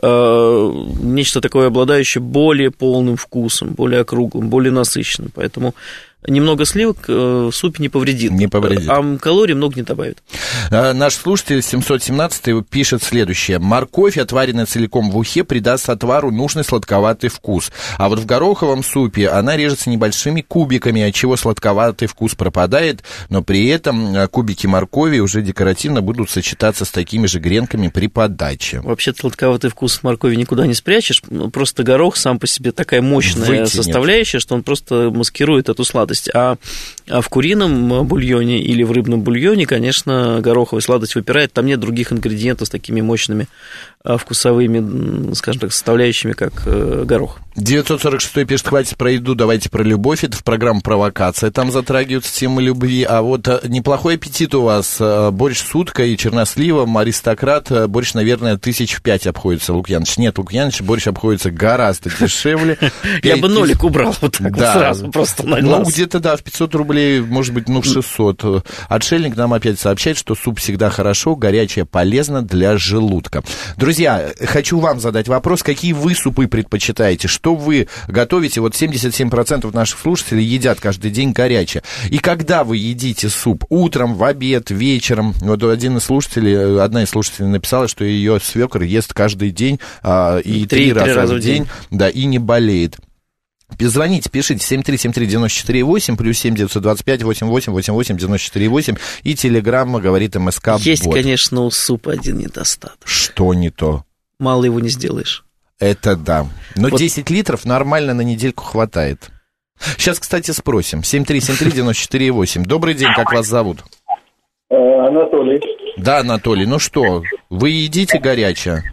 нечто такое, обладающее более полным вкусом, более округлым, более насыщенным. Поэтому немного сливок в супе не повредит, не повредит. А калорий много не добавит. Наш слушатель семьсот семнадцать пишет следующее. Морковь, отваренная целиком в ухе, придаст отвару нужный сладковатый вкус. А вот в гороховом супе она режется небольшими кубиками, отчего сладковатый вкус пропадает, но при этом кубики моркови уже декоративно будут сочетаться с такими же гренками при подаче. Вообще-то сладковатый вкус моркови никуда не спрячешь, просто горох сам по себе такая мощная Вытянет. составляющая, что он просто маскирует эту сладость. сладость. А в курином бульоне или в рыбном бульоне, конечно, гороховая сладость выпирает. Там нет других ингредиентов с такими мощными вкусовыми, скажем так, составляющими, как горох. девятьсот сорок шесть пишет, хватит про еду, давайте про любовь. Это в программе «Провокация». Там затрагиваются темы любви. А вот неплохой аппетит у вас. Борщ с уткой и черносливом, аристократ. Борщ, наверное, тысяч в пять обходится, Лукьяныч. Нет, Лукьяныч, борщ обходится гораздо дешевле. Я бы нолик убрал вот так вот сразу, просто на глаз. Ну, где-то, да, в пятьсот рублей, может быть, ну, в шестьсот. Отшельник нам опять сообщает, что суп всегда хорошо, горячее полезно для желудка. Друзья, хочу вам задать вопрос, какие вы супы предпочитаете? Что вы готовите? Вот семьдесят семь процентов наших слушателей едят каждый день горячее. И когда вы едите суп? Утром, в обед, вечером? Вот один из слушателей, одна из слушателей написала, что ее свекр ест каждый день а, и три, три раза, раза в день, день, да, и не болеет. Звоните, пишите семь три семь три девять четыре восемь, плюс семь девятьсот двадцать пять восемьдесят восемь восемьдесят восемь девяносто четыре восемь, и телеграмма говорит МСК-бот. Есть, конечно, у супа один недостаток. Что не то? Мало его не сделаешь. Это да. Но вот. десять литров нормально на недельку хватает. Сейчас, кстати, спросим. семь три семь три девять четыре восемь. Добрый день, как вас зовут? Анатолий. Да, Анатолий, ну что, вы едите горячее?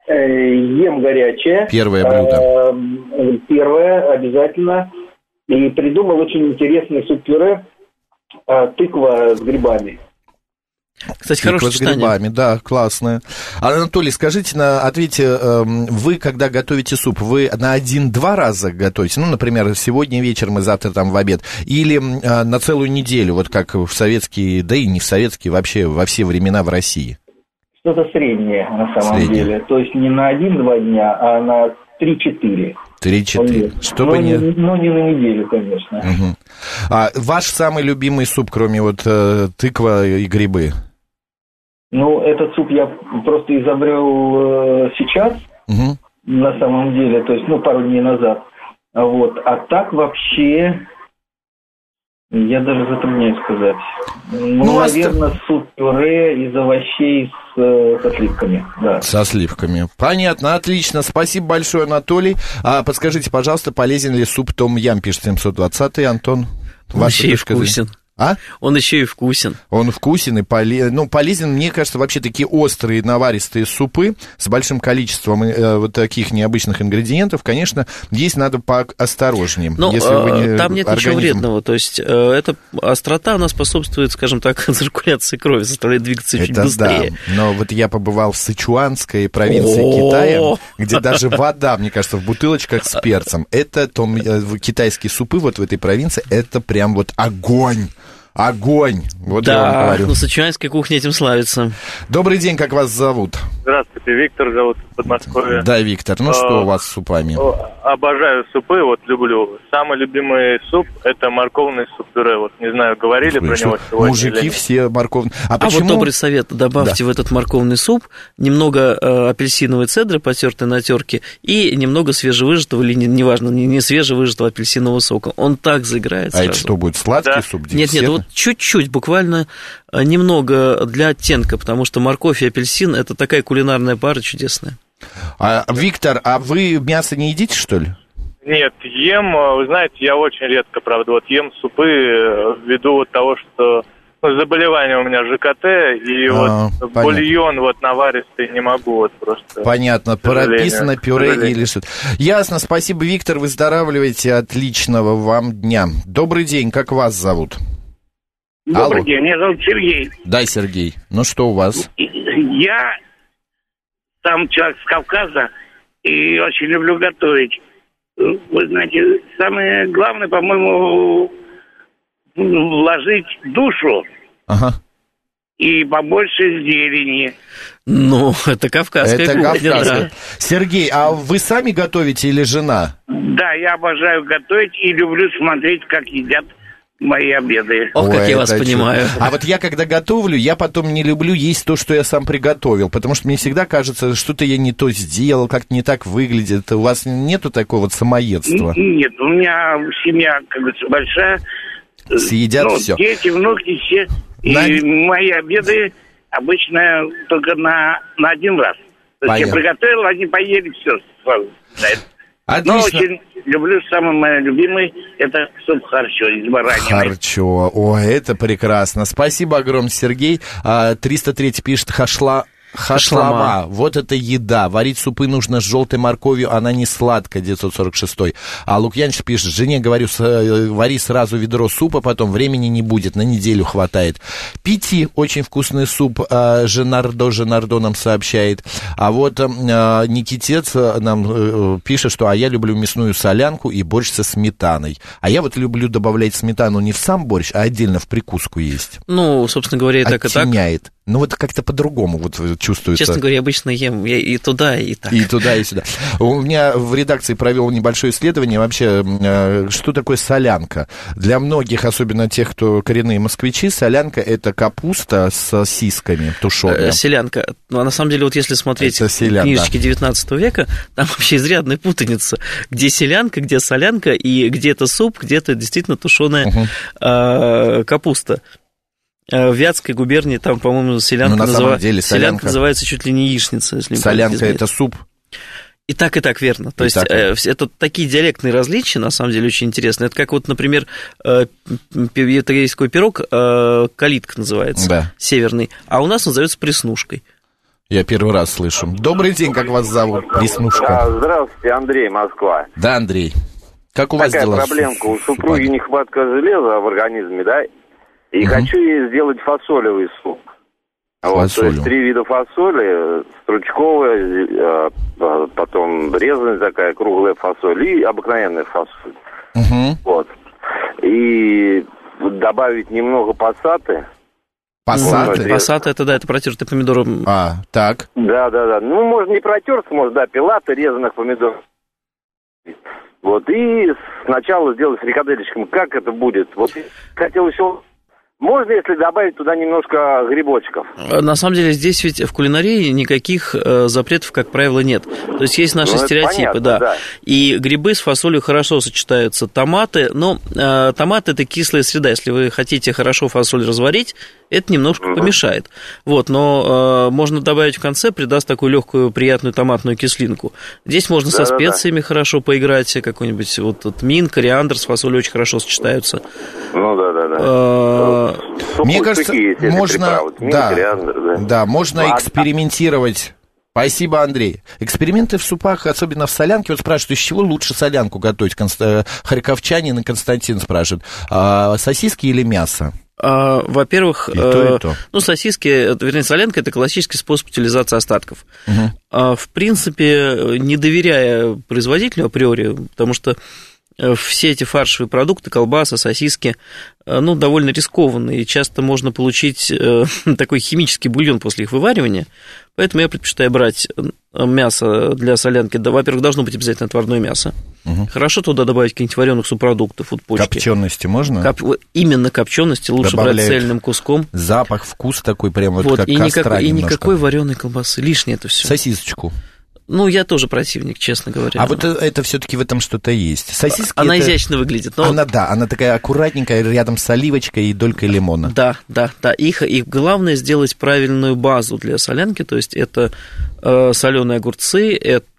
Ем горячее. Первое блюдо. Первое обязательно. И придумал очень интересный суп-пюре. Тыква с грибами. Кстати, хорошее сочетание. С грибами, да, классное. Анатолий, скажите, на, ответьте, вы, когда готовите суп, вы на один-два раза готовите? Ну, например, сегодня вечером и завтра там в обед. Или на целую неделю, вот как в советские, да и не в советские, вообще во все времена в России? Что-то среднее, на самом среднее. деле. То есть не на один-два дня, а на три-четыре. Три-четыре. Чтобы но, не... но не на неделю, конечно. Угу. А ваш самый любимый суп, кроме вот э, тыква и грибы? Ну, этот суп я просто изобрел э, сейчас, угу. на самом деле, то есть, ну, пару дней назад. Вот. А так вообще, я даже затрудняюсь сказать. Ну, ну наверное, ост... суп-пюре из овощей с, э, со сливками, да. Со сливками. Понятно, отлично. Спасибо большое, Анатолий. А подскажите, пожалуйста, полезен ли суп том-ям, пишет семьсот двадцатый, Антон? Вообще вкусен. А? Он еще и вкусен. Он вкусен и полезен. Ну, полезен, мне кажется, вообще такие острые, наваристые супы с большим количеством э, вот таких необычных ингредиентов, конечно, есть надо поосторожнее. Но если вы не там нет организм... ничего вредного. То есть, э, эта острота, она способствует, скажем так, циркуляции крови, заставляет двигаться Это чуть быстрее. Да. Но вот я побывал в Сычуанской провинции О-о-о. Китая, где даже вода, мне кажется, в бутылочках с перцем. Это том, китайские супы вот в этой провинции, это прям вот огонь. Огонь! Вот да, я вам говорю. Ну, сычуанская кухня этим славится. Добрый день, как вас зовут? Здравствуйте, Виктор зовут, из Подмосковья. Да, Виктор, ну а, что у вас с супами? Обожаю супы, вот люблю. Самый любимый суп – это морковный суп-пюре. Вот, не знаю, говорили Слышу. Про него сегодня? Мужики или... все морковные. А, а почему? Вот добрый совет. Добавьте да. в этот морковный суп немного э, апельсиновой цедры, потертой на терке, и немного свежевыжатого, или неважно, не, не свежевыжатого апельсинового сока. Он так заиграет сразу. А это что будет, сладкий да. суп? Нет, нет, вот чуть-чуть, буквально немного для оттенка, потому что морковь и апельсин – это такая кулинарная пара чудесная. А, Виктор, а вы мясо не едите, что ли? Нет, ем, вы знаете, я очень редко, правда, вот ем супы ввиду вот того, что ну, заболевание у меня ЖКТ, и а, вот понятно. Бульон вот наваристый не могу вот просто. Понятно, прописано пюре или что-то. Ясно, спасибо, Виктор, выздоравливайте, отличного вам дня. Добрый день, как вас зовут? Добрый Алло. день, меня зовут Сергей. Да, Сергей, ну что у вас? Я сам человек с Кавказа и очень люблю готовить. Вы знаете, самое главное, по-моему, вложить душу ага. и побольше зелени. Ну, это кавказская это кухня, кавказская. Да. Сергей, а вы сами готовите или жена? Да, я обожаю готовить и люблю смотреть, как едят мои обеды. Ох, как Ой, я вас чудо. Понимаю. А вот я, когда готовлю, я потом не люблю есть то, что я сам приготовил, потому что мне всегда кажется, что-то я не то сделал, как-то не так выглядит. У вас нету такого вот самоедства? Нет, у меня семья, как говорится, большая. Съедят ну, все. Дети, внуки, все. На... И мои обеды обычно только на, на один раз. То есть я приготовил, они поели, все сразу. Отлично. Но очень люблю, самый мой любимый, это суп харчо из баранины. Харчо, о, это прекрасно. Спасибо огромное, Сергей. триста три пишет хашла... Хашлама. Вот это еда. Варить супы нужно с желтой морковью, она не сладкая, девятьсот сорок шестой. А Лукьянч пишет, жене говорю, вари сразу ведро супа, потом времени не будет, на неделю хватает. Пити, очень вкусный суп, Женардо, Женардо нам сообщает. А вот Никитец нам пишет, что а я люблю мясную солянку и борщ со сметаной. А я вот люблю добавлять сметану не в сам борщ, а отдельно в прикуску есть. Ну, собственно говоря, и так, и так. Оттеняет. Ну, вот как-то по-другому вот чувствуется. Честно говоря, я обычно ем я и туда, и так. И туда, и сюда. У меня в редакции провел небольшое исследование вообще, что такое солянка. Для многих, особенно тех, кто коренные москвичи, солянка — это капуста с сосисками тушеная. Селянка. Ну, а на самом деле, вот если смотреть селян, книжечки да. девятнадцатого века, там вообще изрядная путаница. Где селянка, где солянка, и где-то суп, где-то действительно тушеная угу. э, капуста. В Вятской губернии там, по-моему, селянка, ну, на называ... деле, солянка... селянка называется чуть ли не яичница. Если солянка — это суп? И так, и так, верно. То и есть так, э, это такие диалектные различия, на самом деле, очень интересные. Это как вот, например, э, есть такой пирог, э, калитка называется, да. северный, а у нас он называется преснушкой. Я первый раз слышу. Добрый день, как вас зовут? Преснушка. Да, здравствуйте, Андрей, Москва. Да, Андрей. Как у вас Такая дела? Такая проблемка. У супруги нехватка железа в организме, да? И угу. хочу ей сделать фасолевый суп. Вот, то есть три вида фасоли: стручковая, потом резаная такая круглая фасоль и обыкновенная фасоль. Угу. Вот. И добавить немного пассаты. Пассаты? Вот, пассаты, это да, это протертый помидор. А, так. Да, да, да. Ну, можно не протертый, может, да, пилаты резаных помидоров. Вот, и сначала сделать фрикадельчиком. Как это будет? Вот хотел еще... Можно, если добавить туда немножко грибочков? На самом деле, здесь ведь в кулинарии никаких э, запретов, как правило, нет. То есть есть наши ну, стереотипы, понятно, да. да. И грибы с фасолью хорошо сочетаются. Томаты, но э, томаты — это кислая среда. Если вы хотите хорошо фасоль разварить, это немножко mm-hmm. помешает. Вот, но э, можно добавить в конце, придаст такую легкую, приятную томатную кислинку. Здесь можно да, со специями да. хорошо поиграть, какой-нибудь вот тмин, кориандр с фасолью очень хорошо сочетаются. Ну да, да, да. Э, Мне кажется, есть, можно, Мин, да, кориандр, да. да, можно а, экспериментировать. Спасибо, Андрей. Эксперименты в супах, особенно в солянке. Вот спрашивают, из чего лучше солянку готовить? Конст... Харьковчанин и Константин спрашивают. А, сосиски или мясо? А, во-первых, и то, и то. ну, сосиски, вернее, солянка — это классический способ утилизации остатков. Угу. А, в принципе, не доверяя производителю априори, потому что все эти фаршевые продукты, колбасы, сосиски, ну, довольно рискованные, и часто можно получить такой химический бульон после их вываривания, поэтому я предпочитаю брать мясо для солянки. Да, во-первых, должно быть обязательно отварное мясо. Угу. Хорошо туда добавить каких-нибудь вареных субпродуктов, вот почки. Копчености можно? Коп... Именно копчености лучше добавляют брать цельным куском. Запах, вкус такой прям вот, вот как и костра никак... И немножко. никакой вареной колбасы, лишнее это все. Сосисочку. Ну, я тоже противник, честно говоря. А вот это все-таки в этом что-то есть. Сосиски она это... изящно выглядит. Но... Она, да, она такая аккуратненькая, рядом с оливочкой и долькой лимона. Да, да, да. Их, их главное сделать правильную базу для солянки, то есть это э, соленые огурцы,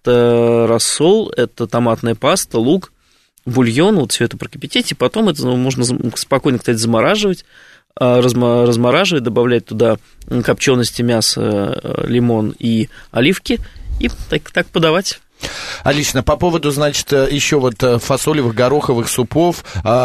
это рассол, это томатная паста, лук, бульон, вот все это прокипятить, и потом это ну, можно спокойно, кстати, замораживать, разма, размораживать, добавлять туда копчености мяса, лимон и оливки, и так, так подавать. Отлично. По поводу, значит, еще вот фасолевых, гороховых супов,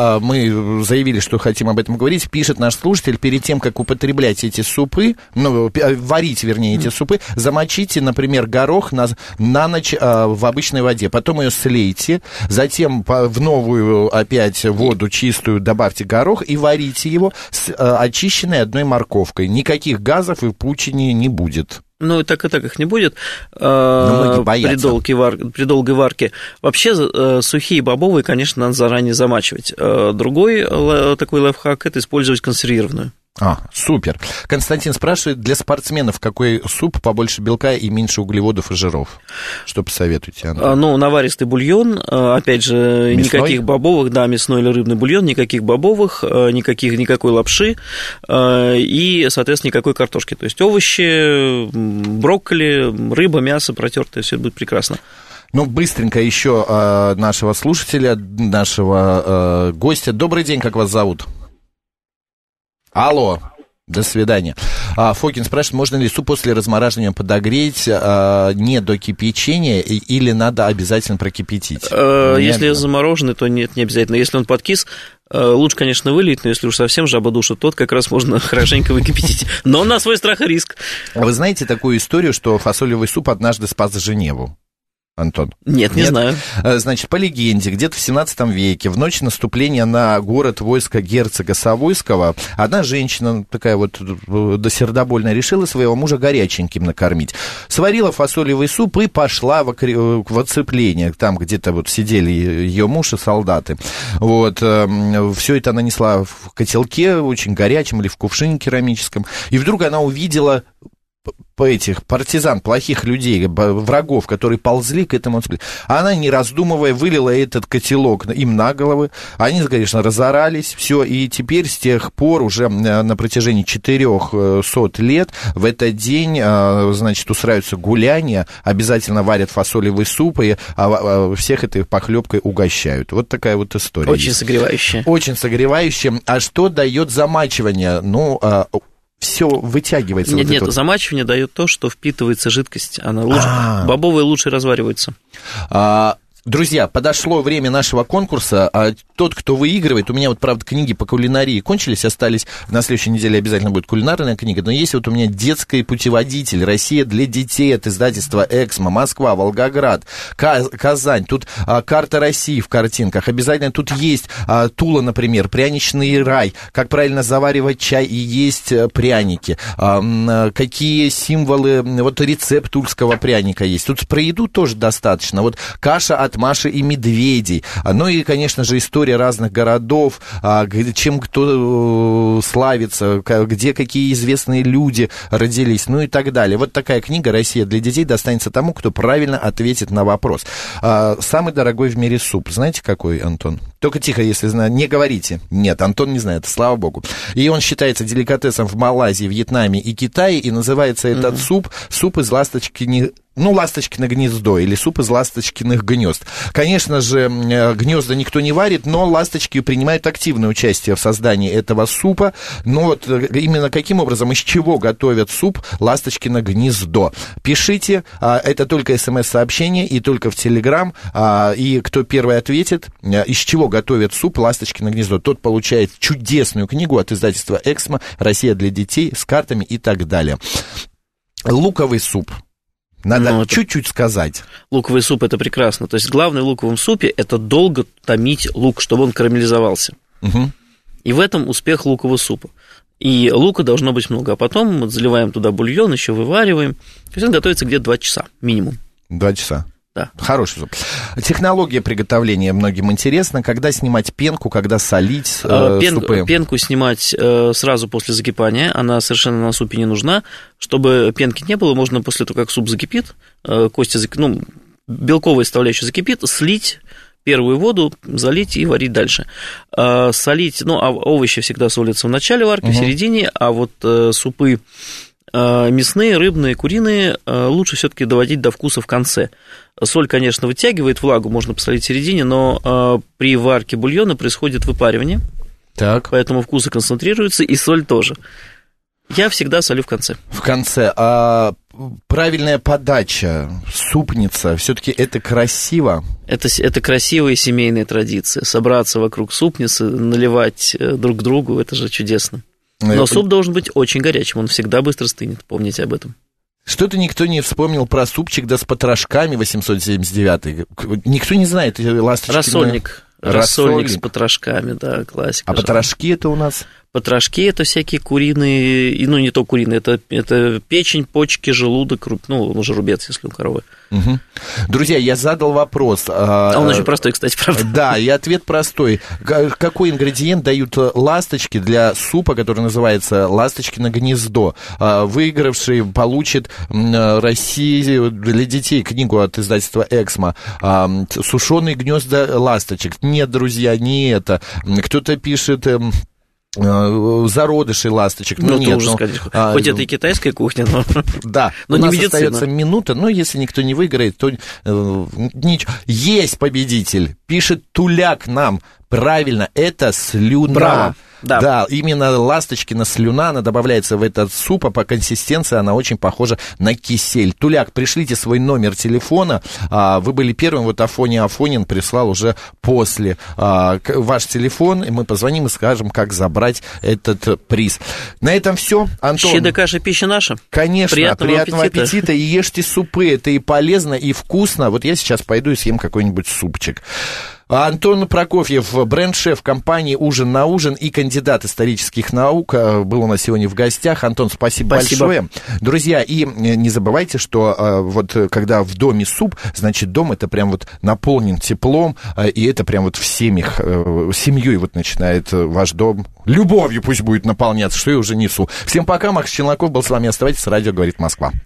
мы заявили, что хотим об этом говорить. Пишет наш слушатель, перед тем, как употреблять эти супы, ну, варить, вернее, эти супы, замочите, например, горох на, на ночь в обычной воде, потом ее слейте, затем в новую опять воду чистую добавьте горох и варите его с очищенной одной морковкой. Никаких газов и пучини не будет. Ну, и так и так их не будет при долгой, вар... при долгой варке. Вообще, сухие бобовые, конечно, надо заранее замачивать. Другой такой лайфхак – это использовать консервированную. А, супер. Константин спрашивает, для спортсменов какой суп побольше белка и меньше углеводов и жиров? Что посоветуете, Андрей? Ну, наваристый бульон, опять же, мясной? Никаких бобовых, да, мясной или рыбный бульон, никаких бобовых, никаких, никакой лапши и, соответственно, никакой картошки. То есть овощи, брокколи, рыба, мясо протертое, все будет прекрасно. Ну, быстренько еще э, нашего слушателя, нашего э, гостя. Добрый день, как вас зовут? Алло. До свидания. А, Фокин спрашивает, можно ли суп после размораживания подогреть а, не до кипячения или надо обязательно прокипятить? А, если замороженный, то нет, не обязательно. Если он подкис, лучше, конечно, вылить, но если уж совсем жаба душит, тот как раз можно хорошенько выкипятить. Но на свой страх и риск. А вы знаете такую историю, что фасолевый суп однажды спас Женеву? Антон? Нет, не Нет? знаю. Значит, по легенде, где-то в семнадцатом веке, в ночь наступления на город войска герцога Савойского, одна женщина, такая вот досердобольная, решила своего мужа горяченьким накормить. Сварила фасолевый суп и пошла в, в оцепление, там где-то вот сидели ее муж и солдаты. Вот, все это она несла в котелке, очень горячем, или в кувшине керамическом, и вдруг она увидела по этих партизан, плохих людей, врагов, которые ползли к этому. А она, не раздумывая, вылила этот котелок им на головы. Они, конечно, разорались, все, и теперь с тех пор уже на протяжении четырехсот лет в этот день, значит, устраиваются гуляния, обязательно варят фасолевый суп, и всех этой похлебкой угощают. Вот такая вот история. Очень есть. Согревающая. Очень согревающая. А что дает замачивание? Ну, все вытягивается. Нет, вот нет, вот. Замачивание дает то, что впитывается жидкость. Она лучше, А-а-а. бобовые лучше развариваются. А, друзья, подошло время нашего конкурса. А тот, кто выигрывает, у меня вот, правда, книги по кулинарии кончились, остались, на следующей неделе обязательно будет кулинарная книга, но есть вот у меня детский путеводитель «Россия для детей» от издательства «Эксмо», Москва, Волгоград, Казань, тут а, карта России в картинках, обязательно тут есть а, Тула, например, пряничный рай, как правильно заваривать чай и есть пряники, а, какие символы, вот рецепт тульского пряника есть, тут про еду тоже достаточно, вот каша от Маши и медведей, ну и, конечно же, история разных городов, чем кто славится, где какие известные люди родились, ну и так далее. Вот такая книга «Россия для детей» достанется тому, кто правильно ответит на вопрос. Самый дорогой в мире суп, знаете какой, Антон? Только тихо, если знаете, не говорите. Нет, Антон не знает, слава богу. И он считается деликатесом в Малайзии, Вьетнаме и Китае, и называется этот mm-hmm. суп суп из ласточки, ну, ласточкино гнездо или суп из ласточкиных гнезд. Конечно же, гнезда никто не варит, но ласточки принимают активное участие в создании этого супа. Но вот именно каким образом, из чего готовят суп ласточкино гнездо? Пишите, это только смс-сообщение и только в Телеграм. И кто первый ответит, из чего готовят суп ласточкино гнездо, тот получает чудесную книгу от издательства «Эксмо», «Россия для детей» с картами и так далее. Луковый суп. Надо ну, чуть-чуть сказать. Луковый суп – это прекрасно. То есть главное в луковом супе – это долго томить лук, чтобы он карамелизовался. Угу. И в этом успех лукового супа. И лука должно быть много. А потом мы заливаем туда бульон, еще вывариваем. То есть он готовится где-то два часа минимум. Два часа. Да. Хороший суп. Технология приготовления многим интересна. Когда снимать пенку, когда солить э, Пен, супы? Пенку снимать э, сразу после закипания. Она совершенно на супе не нужна. Чтобы пенки не было, можно после того, как суп закипит, э, кости, зак... ну, белковая составляющая закипит, слить первую воду, залить и варить дальше. Э, солить, ну, а овощи всегда солятся в начале варки, угу. в середине, а вот э, супы мясные, рыбные, куриные лучше все-таки доводить до вкуса в конце. Соль, конечно, вытягивает влагу, можно посолить в середине, но при варке бульона происходит выпаривание, так. поэтому вкусы концентрируются, и соль тоже. Я всегда солю в конце. В конце. А правильная подача, супница, все-таки это красиво? Это, это красивая семейная традиция. Собраться вокруг супницы, наливать друг другу, это же чудесно. Но суп должен быть очень горячим, он всегда быстро стынет, помните об этом. Что-то никто не вспомнил про супчик, да с потрошками восемьсот семьдесят девятый. Никто не знает, ласточки. Рассольник. Рассольник с потрошками, да, классика. А потрошки это у нас? Потрошки – это всякие куриные, ну, не то куриные, это, это печень, почки, желудок, ну, ну, жеребец, если у коровы. Угу. Друзья, я задал вопрос. А он очень простой, кстати, правда. Да, и ответ простой. Какой ингредиент дают ласточки для супа, который называется «Ласточкино гнездо»? Выигравший получит России для детей книгу от издательства «Эксмо». «Сушеные гнезда ласточек». Нет, друзья, не это. Кто-то пишет... зародышей ласточек. Ну, ну нет, ужас, ну, конечно. а, Хоть это и китайская кухня, но... Да, но у не нас медицина. остается минута, но если никто не выиграет, то э, ничего. Есть победитель, пишет Туляк нам. Правильно, это слюна. Браво. Да. Да, именно ласточкина слюна, она добавляется в этот суп, а по консистенции она очень похожа на кисель. Туляк, пришлите свой номер телефона, а, вы были первым, вот Афоня Афонин прислал уже после а, ваш телефон, и мы позвоним и скажем, как забрать этот приз. На этом все, Антон. Щедрая каша, пища наша. Конечно, приятного, приятного аппетита. аппетита И ешьте супы, это и полезно, и вкусно. Вот я сейчас пойду и съем какой-нибудь супчик. Антон Прокофьев, бренд-шеф компании «Ужин на ужин» и кандидат исторических наук, был у нас сегодня в гостях. Антон, спасибо, спасибо. большое. Друзья, и не забывайте, что вот когда в доме суп, значит, дом это прям вот наполнен теплом, и это прям вот в семьях, семьей вот начинает ваш дом любовью пусть будет наполняться, что я уже несу. Всем пока, Макс Челноков был с вами. Оставайтесь, радио «Говорит Москва».